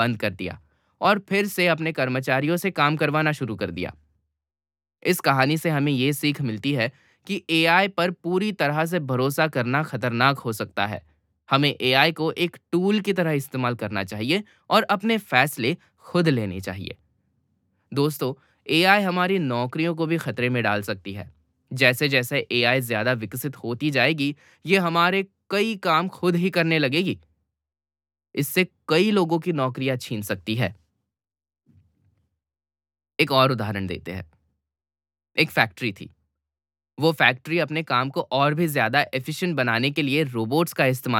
बंद कर दिया और फिर से अपने कर्मचारियों से काम करवाना शुरू कर दिया। इस कहानी से हमें ये सीख मिलती है कि एआई पर पूरी तरह से भरोसा करना खतरनाक हो सकता है। हमें एआई को एक टूल की तरह इस्तेमाल करना चाहिए और अपने फैसले खुद लेने चाहिए। दोस्तों, एआई हमारी नौकरियों को भी खतरे में डाल सकती है। जैसे जैसे एआई ज्यादा विकसित होती जाएगी, ये हमारे कई काम खुद ही करने लगेगी। इससे कई लोगों की नौकरियां छीन सकती है। एक और उदाहरण देते हैं। एक फैक्ट्री थी। वो फैक्ट्री अपने काम को और भी ज़्यादा एफ़िशिएंट बनाने के लिए रोबोट्स का इस्तेमाल